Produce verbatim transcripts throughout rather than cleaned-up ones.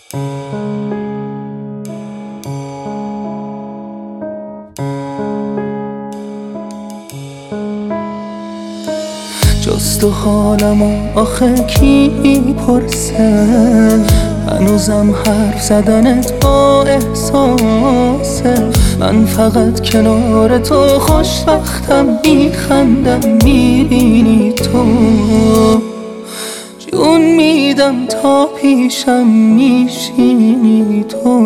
جز تو حالمو آخه کی پرسه؟ هنوزم حرف زدنت با احساسه. من فقط کنار تو خوشبختم، میخندم میبینی تو. جون میدم تا پیشم میشینی تو.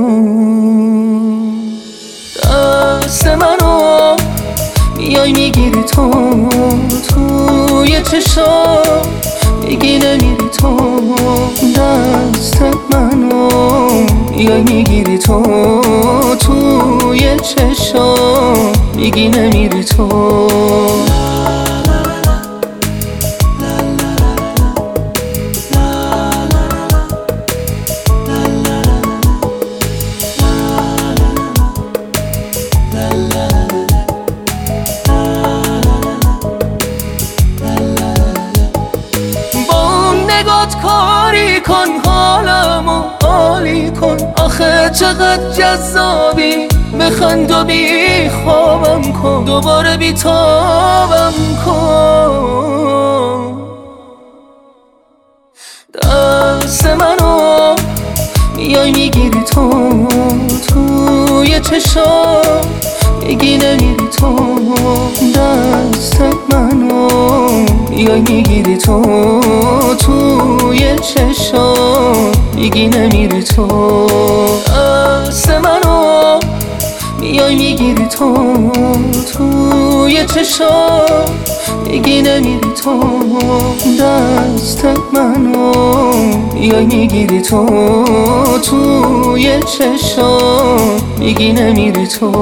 دست منو میای میگیری تو، توی چشام میگی نمیری تو. دست منو میای میگیری تو، توی چشام میگی نمیری تو. کاری کن حالمو عالی کن، آخه چقدر جذابی. بخند و بی خوابم کن، دوباره بی تابم کن. دست منو میای میگیری تو، توی چشام میگی نمیری تو. دست منو میای میگیری تو، توی چشام میگی نمیری تو. دست منو میای میگیری تو، توی چشام میگی نمیری تو. دست منو میای میگیری تو، توی چشام میگی نمیری تو.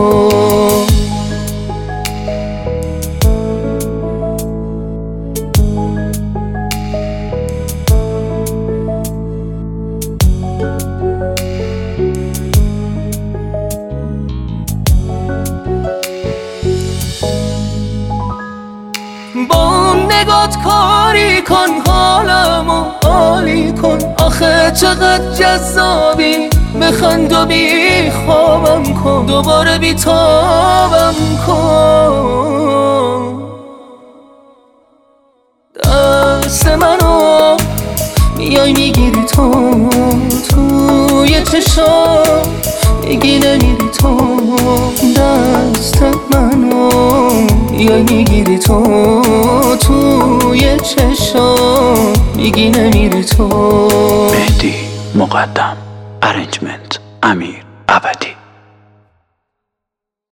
با نگات کاری کن حالمو عالی کن، آخه چقدر جذابی. بخند و بی خوابم کن، دوباره بی تابم کن. دست منو میای میگیری تو، توی چشام میگی نمیری تو. دست منو میای میگیری تو، توی چشام میگی نمیری تو. مهدی مقدم، ارنجمنت امیر ابدی.